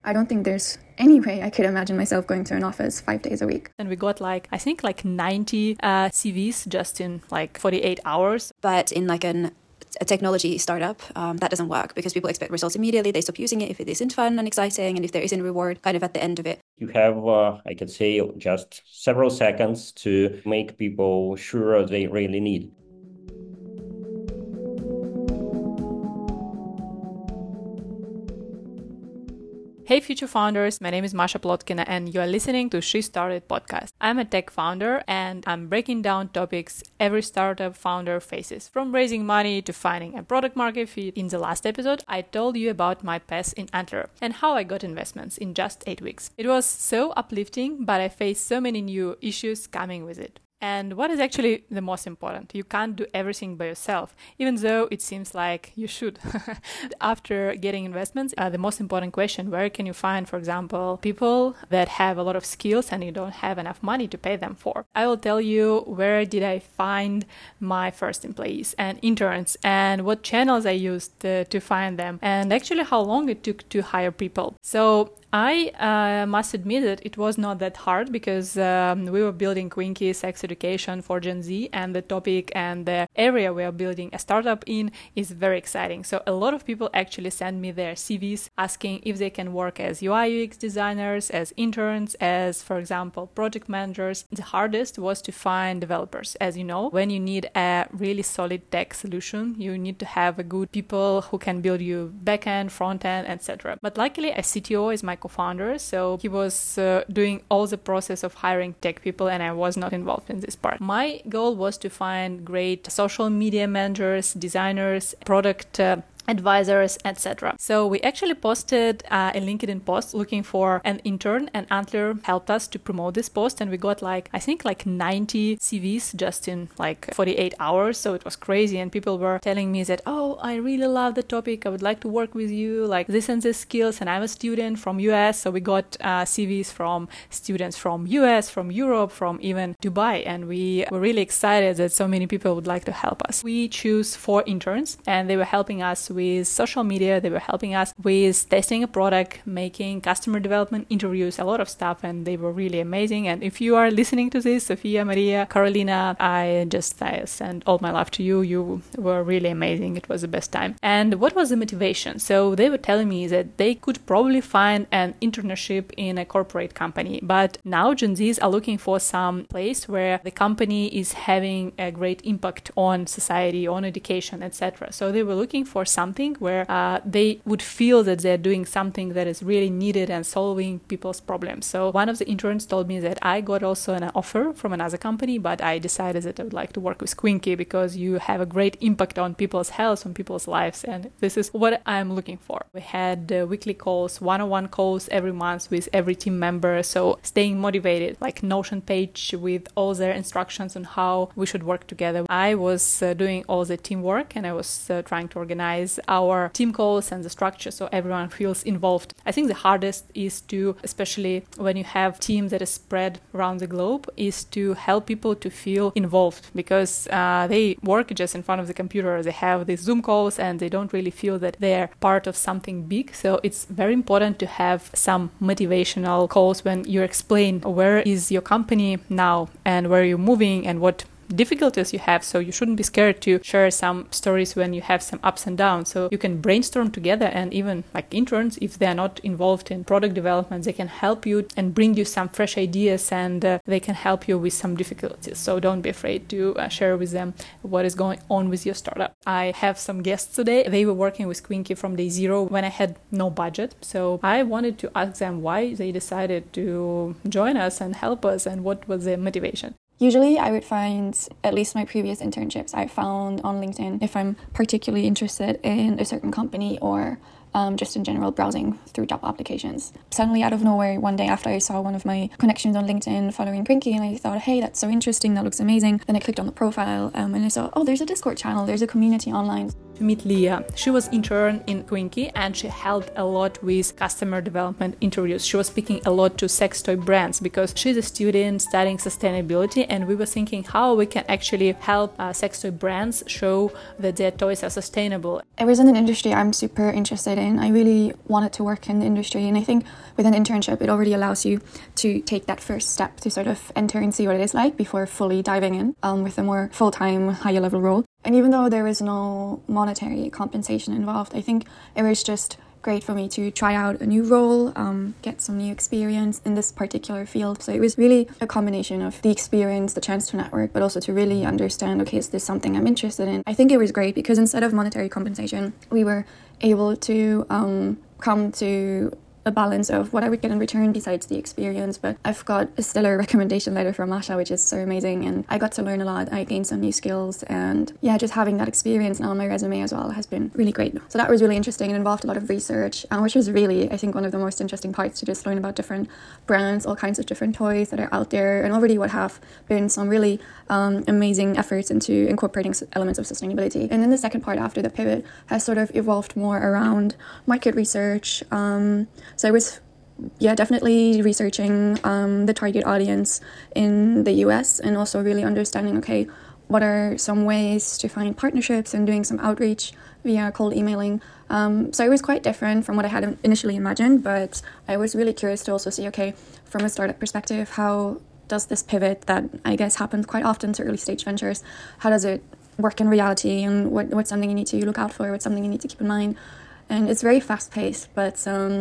I don't think there's any way I could imagine myself going to an office 5 days a week. And we got 90 CVs just in 48 hours. But in a technology startup, that doesn't work because people expect results immediately. They stop using it if it isn't fun and exciting and if there isn't reward kind of at the end of it. You have, I could say, just several seconds to make people sure they really need. Hey future founders, my name is Masha Plotkina and you are listening to She Started podcast. I'm a tech founder and I'm breaking down topics every startup founder faces, from raising money to finding a product market fit. In the last episode, I told you about my path in Antler and how I got investments in just 8 weeks. It was so uplifting, but I faced so many new issues coming with it. And what is actually the most important? You can't do everything by yourself, even though it seems like you should. After getting investments, the most important question, where can you find, for example, people that have a lot of skills and you don't have enough money to pay them for? I will tell you where did I find my first employees and interns and what channels I used to find them and actually how long it took to hire people. So I must admit that it was not that hard because we were building Quinky sex education for Gen Z, and the topic and the area we are building a startup in is very exciting. So a lot of people actually send me their CVs asking if they can work as UI UX designers, as interns, as, for example, project managers. The hardest was to find developers. As you know, when you need a really solid tech solution, you need to have a good people who can build you backend, frontend, etc. But luckily, a CTO is my co-founder, so he was doing all the process of hiring tech people and I was not involved in this part. My goal was to find great social media managers, designers, product advisors, etc. So we actually posted a LinkedIn post looking for an intern, and Antler helped us to promote this post, and we got 90 CVs just in 48 hours. So it was crazy, and people were telling me that, oh, I really love the topic, I would like to work with you, this and this skills, and I'm a student from US. So we got CVs from students from US, from Europe, from even Dubai, and we were really excited that so many people would like to help us. We choose 4 interns, and they were helping us with social media, they were helping us with testing a product, making customer development interviews, a lot of stuff, and they were really amazing. And if you are listening to this, Sofia, Maria, Carolina, I send all my love to you. You were really amazing. It was the best time. And what was the motivation? So they were telling me that they could probably find an internship in a corporate company, but now Gen Zs are looking for some place where the company is having a great impact on society, on education, etc. So they were looking for something where they would feel that they're doing something that is really needed and solving people's problems. So one of the interns told me that I got also an offer from another company, but I decided that I would like to work with Quinky because you have a great impact on people's health, on people's lives, and this is what I'm looking for. We had weekly calls, one-on-one calls every month with every team member, so staying motivated, Notion page with all their instructions on how we should work together. I was doing all the teamwork and I was trying to organize our team calls and the structure so everyone feels involved. I think the hardest is to, especially when you have teams that is spread around the globe, is to help people to feel involved because they work just in front of the computer. They have these Zoom calls and they don't really feel that they're part of something big. So it's very important to have some motivational calls when you explain where is your company now and where you're moving and what difficulties you have. So you shouldn't be scared to share some stories when you have some ups and downs. So you can brainstorm together, and even interns, if they're not involved in product development, they can help you and bring you some fresh ideas, and they can help you with some difficulties. So don't be afraid to share with them what is going on with your startup. I have some guests today. They were working with Quinky from day zero when I had no budget. So I wanted to ask them why they decided to join us and help us and what was their motivation. Usually I would find, at least my previous internships, I found on LinkedIn if I'm particularly interested in a certain company or just in general browsing through job applications. Suddenly out of nowhere, one day after I saw one of my connections on LinkedIn following Quinky, and I thought, hey, that's so interesting, that looks amazing. Then I clicked on the profile and I saw, oh, there's a Discord channel, there's a community online. To meet Leah. She was intern in Quinky and she helped a lot with customer development interviews. She was speaking a lot to sex toy brands because she's a student studying sustainability, and we were thinking how we can actually help sex toy brands show that their toys are sustainable. It was in an industry I'm super interested in, I really wanted to work in the industry. And I think with an internship, it already allows you to take that first step to sort of enter and see what it is like before fully diving in with a more full-time, higher level role. And even though there was no monetary compensation involved, I think it was just great for me to try out a new role, get some new experience in this particular field. So it was really a combination of the experience, the chance to network, but also to really understand, okay, is this something I'm interested in? I think it was great because instead of monetary compensation, we were able to come to a balance of what I would get in return besides the experience. But I've got a stellar recommendation letter from Masha, which is so amazing, and I got to learn a lot. I gained some new skills, and yeah, just having that experience now on my resume as well has been really great. So that was really interesting and involved a lot of research, which was really, I think, one of the most interesting parts, to just learn about different brands, all kinds of different toys that are out there, and already what have been some really amazing efforts into incorporating elements of sustainability. And then the second part after the pivot has sort of evolved more around market research. So I was, definitely researching the target audience in the US, and also really understanding, okay, what are some ways to find partnerships, and doing some outreach via cold emailing. So it was quite different from what I had initially imagined, but I was really curious to also see, okay, from a startup perspective, how does this pivot that I guess happens quite often to early stage ventures, how does it work in reality, and what's something you need to look out for, what's something you need to keep in mind. And it's very fast-paced, but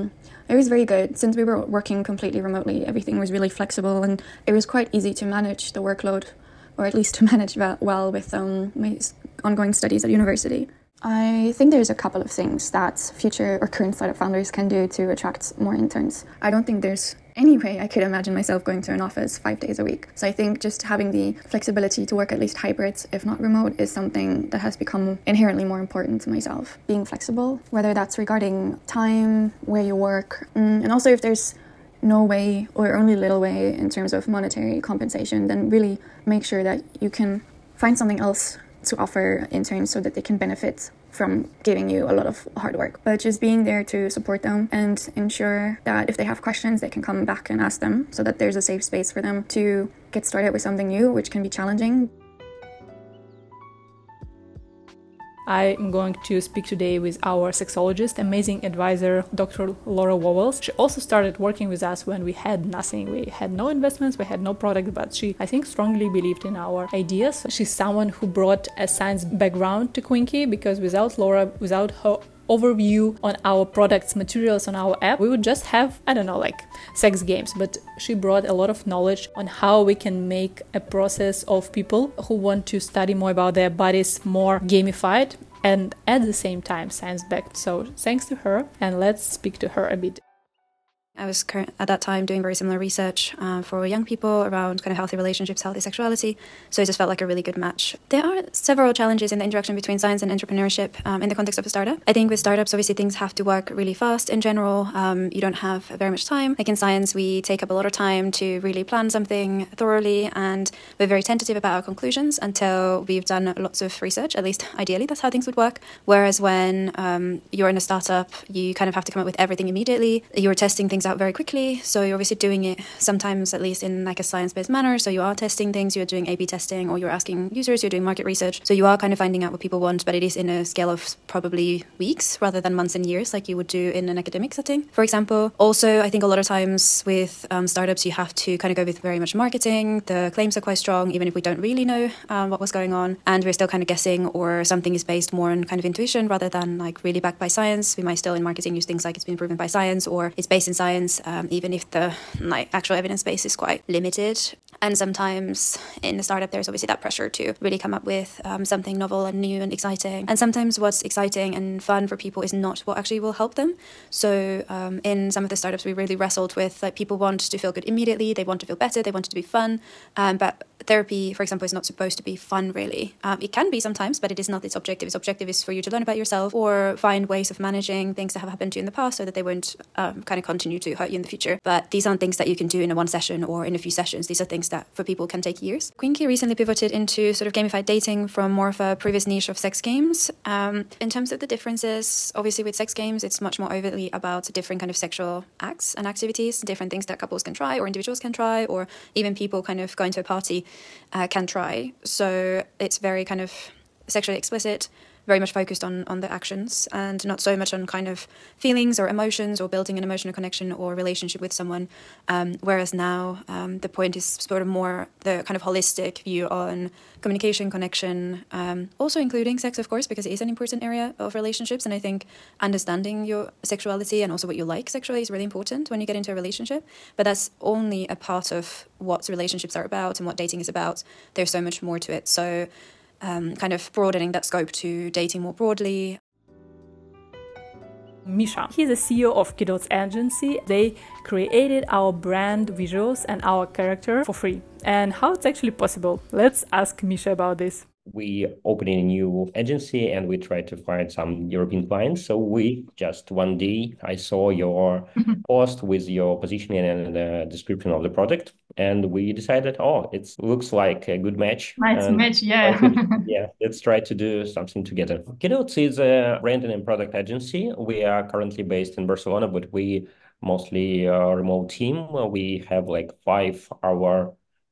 it was very good. Since we were working completely remotely, everything was really flexible, and it was quite easy to manage the workload, or at least to manage well with my ongoing studies at university. I think there's a couple of things that future or current startup founders can do to attract more interns. I don't think there's any way I could imagine myself going to an office 5 days a week. So I think just having the flexibility to work at least hybrids, if not remote, is something that has become inherently more important to myself. Being flexible, whether that's regarding time, where you work, and also if there's no way or only little way in terms of monetary compensation, then really make sure that you can find something else to offer interns so that they can benefit from giving you a lot of hard work. But just being there to support them and ensure that if they have questions, they can come back and ask them, so that there's a safe space for them to get started with something new, which can be challenging. I'm going to speak today with our sexologist, amazing advisor, Dr. Laura Wowels. She also started working with us when we had nothing. We had no investments, we had no product, but she, I think, strongly believed in our ideas. She's someone who brought a science background to Quinky, because without Laura, without her overview on our products, materials on our app, we would just have, like sex games. But she brought a lot of knowledge on how we can make a process of people who want to study more about their bodies more gamified and at the same time science-backed. So thanks to her, and let's speak to her a bit. I was at that time doing very similar research for young people around kind of healthy relationships, healthy sexuality. So it just felt like a really good match. There are several challenges in the interaction between science and entrepreneurship in the context of a startup. I think with startups, obviously things have to work really fast in general. You don't have very much time. Like in science, we take up a lot of time to really plan something thoroughly, and we're very tentative about our conclusions until we've done lots of research. At least ideally, that's how things would work. Whereas when you're in a startup, you kind of have to come up with everything immediately. You're testing things out very quickly, so you're obviously doing it sometimes at least in like a science-based manner. So you are testing things, you're doing A/B testing, or you're asking users, you're doing market research. So you are kind of finding out what people want, but it is in a scale of probably weeks rather than months and years like you would do in an academic setting, for example. Also, I think a lot of times with startups, you have to kind of go with very much marketing. The claims are quite strong, even if we don't really know what was going on, and we're still kind of guessing, or something is based more on kind of intuition rather than like really backed by science. We might still in marketing use things like it's been proven by science, or it's based in science, even if the actual evidence base is quite limited. And sometimes in a startup, there's obviously that pressure to really come up with something novel and new and exciting. And sometimes what's exciting and fun for people is not what actually will help them. So in some of the startups, we really wrestled with like people want to feel good immediately, they want to feel better, they want it to be fun. But therapy, for example, is not supposed to be fun, really. It can be sometimes, but it is not its objective. Its objective is for you to learn about yourself or find ways of managing things that have happened to you in the past so that they won't kind of continue to hurt you in the future. But these aren't things that you can do in a one session or in a few sessions. These are things that for people can take years. Quinky recently pivoted into sort of gamified dating from more of a previous niche of sex games. In terms of the differences, obviously with sex games, it's much more overtly about different kind of sexual acts and activities, different things that couples can try or individuals can try, or even people kind of going to a party can try. So it's very kind of sexually explicit. very much focused on the actions and not so much on kind of feelings or emotions or building an emotional connection or relationship with someone. Whereas now the point is sort of more the kind of holistic view on communication, connection, also including sex, of course, because it is an important area of relationships. And I think understanding your sexuality and also what you like sexually is really important when you get into a relationship. But that's only a part of what relationships are about and what dating is about. There's so much more to it. So kind of broadening that scope to dating more broadly. Misha, he's the CEO of Kidot's agency. They created our brand visuals and our character for free. And how it's actually possible? Let's ask Misha about this. We opened a new agency and we tried to find some European clients. So we just one day, I saw your post with your positioning and the description of the product. And we decided, it looks like a good match. Nice match, yeah. Let's try to do something together. Kidot is a branding and product agency. We are currently based in Barcelona, but we mostly a remote team. We have like 5 our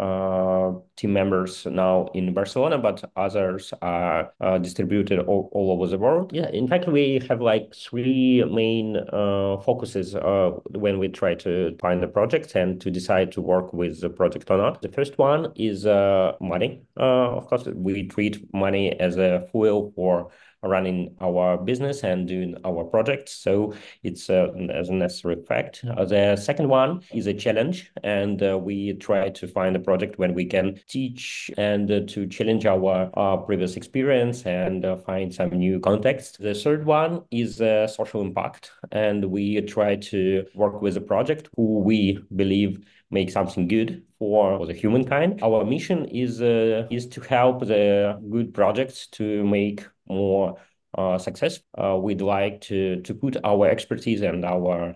team members now in Barcelona, but others are distributed all over the world. Yeah, in fact, we have like 3 main focuses when we try to find a project and to decide to work with the project or not. The first one is money. Of course, we treat money as a fuel for running our business and doing our projects. So it's as a necessary fact. The second one is a challenge, and we try to find a project when we can teach and to challenge our previous experience and find some new context. The third one is social impact, and we try to work with a project who we believe make something good for the humankind. Our mission is to help the good projects to make more success. We'd like to put our expertise and our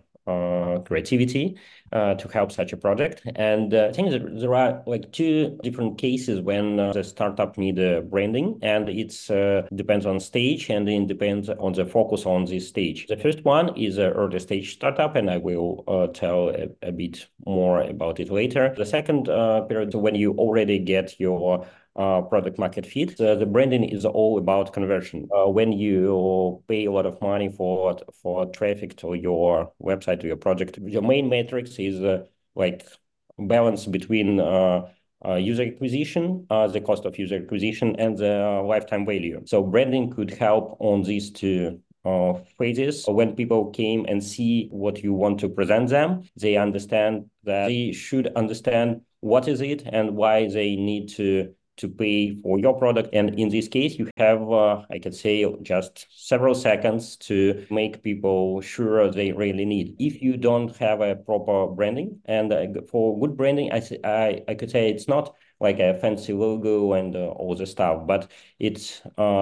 creativity to help such a project. And I think there are like 2 different cases when the startup need branding, and it's depends on stage and it depends on the focus on this stage. The first one is an early stage startup, and I will tell a bit more about it later. The second period, when you already get your product market fit. The branding is all about conversion. When you pay a lot of money for traffic to your website, to your project, your main metrics is like balance between user acquisition, the cost of user acquisition, and the lifetime value. So branding could help on these 2 phases. When people came and see what you want to present them, they understand that they should understand what is it and why they need to pay for your product. And in this case, you have, I could say, just several seconds to make people sure they really need. If you don't have a proper branding, and for good branding, I could say it's not like a fancy logo and all the stuff, but it's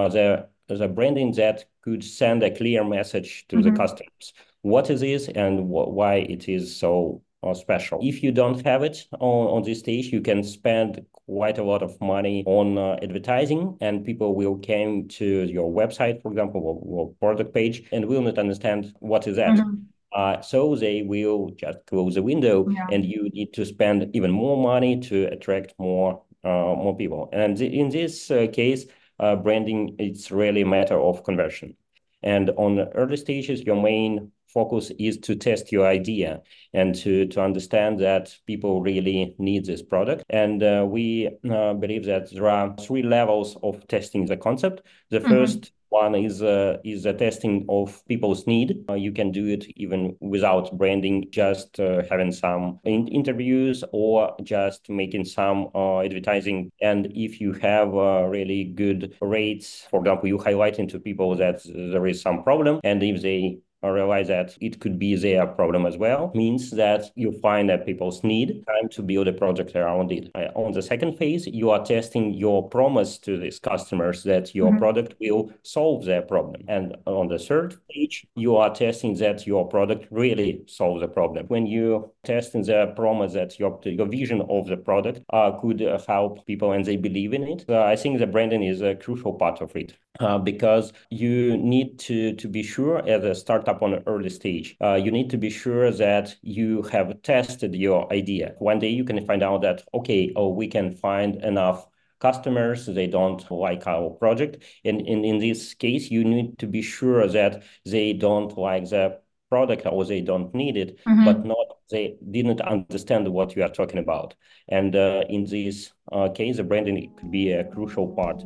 the branding that could send a clear message to the customers. What is this and why it is so special. If you don't have it on this stage, you can spend quite a lot of money on advertising, and people will come to your website, for example, or product page, and will not understand what is that. So they will just close the window, and you need to spend even more money to attract more people. And in this case, branding, it's really a matter of conversion. And on the early stages, your main focus is to test your idea and to understand that people really need this product. And we believe that there are 3 levels of testing the concept. The first one is the testing of people's need. You can do it even without branding, just having some interviews or just making some advertising. And if you have really good rates, for example, you highlighting to people that there is some problem, and if they realize that it could be their problem as well, means that you find that people's need, time to build a project around it. On the second phase, you are testing your promise to these customers that your product will solve their problem. And on the third stage, you are testing that your product really solves the problem. When you testing the promise that your vision of the product could help people and they believe in it, I think the branding is a crucial part of it. Because you need to be sure as a startup on an early stage, you need to be sure that you have tested your idea. One day you can find out that, we can find enough customers, they don't like our project. And in this case, you need to be sure that they don't like the product or they don't need it, but not they didn't understand what you are talking about. And in this case, the branding could be a crucial part.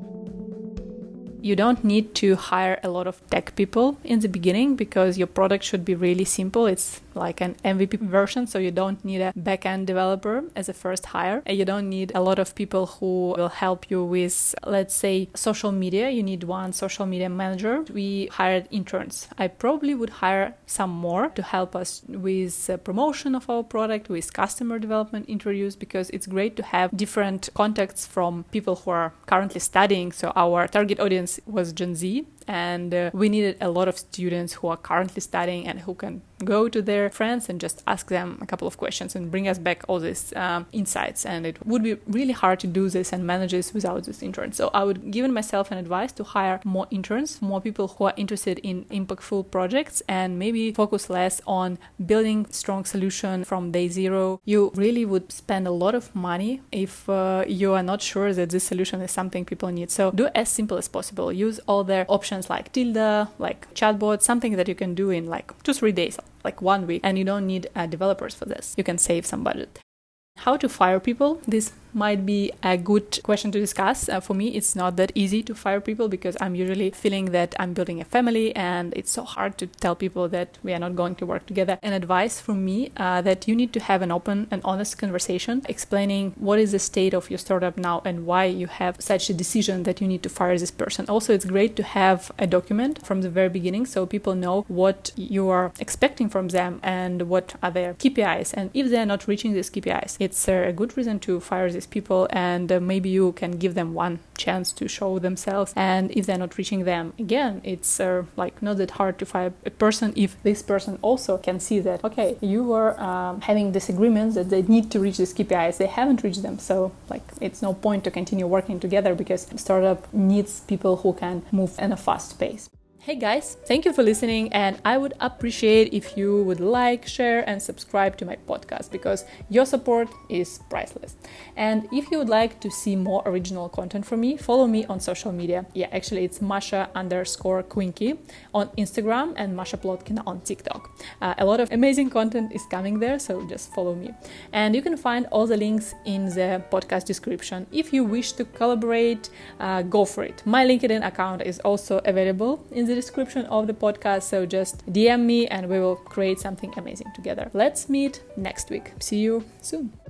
You don't need to hire a lot of tech people in the beginning because your product should be really simple. It's like an MVP version, so you don't need a backend developer as a first hire. You don't need a lot of people who will help you with, let's say, social media. You need one social media manager. We hired interns. I probably would hire some more to help us with promotion of our product, with customer development interviews, because it's great to have different contacts from people who are currently studying. So our target audience was Gen Z, and we needed a lot of students who are currently studying and who can go to their friends and just ask them a couple of questions and bring us back all these insights. And it would be really hard to do this and manage this without this intern. So I would give myself an advice to hire more interns, more people who are interested in impactful projects, and maybe focus less on building strong solution from day zero. You really would spend a lot of money if you are not sure that this solution is something people need. So do as simple as possible. Use all their options like Tilda, like chatbot, something that you can do in like 2-3 days, like 1 week, and you don't need developers for this. You can save some budget. How to fire people? This might be a good question to discuss. For me, it's not that easy to fire people because I'm usually feeling that I'm building a family and it's so hard to tell people that we are not going to work together. An advice from me that you need to have an open and honest conversation explaining what is the state of your startup now and why you have such a decision that you need to fire this person. Also, it's great to have a document from the very beginning so people know what you are expecting from them and what are their KPIs. And if they're not reaching these KPIs, it's a good reason to fire these people, and maybe you can give them one chance to show themselves. And if they're not reaching them again, it's like not that hard to fire a person if this person also can see that, okay, you were having disagreements that they need to reach these KPIs, they haven't reached them, so like it's no point to continue working together because startup needs people who can move at a fast pace. Hey guys, thank you for listening, and I would appreciate if you would like, share and subscribe to my podcast because your support is priceless. And if you would like to see more original content from me, follow me on social media. Yeah, actually it's Masha_Quinky on Instagram and Masha Plotkina on TikTok. A lot of amazing content is coming there, so just follow me. And you can find all the links in the podcast description. If you wish to collaborate, go for it. My LinkedIn account is also available in the description of the podcast, so just DM me and we will create something amazing together. Let's meet next week. See you soon.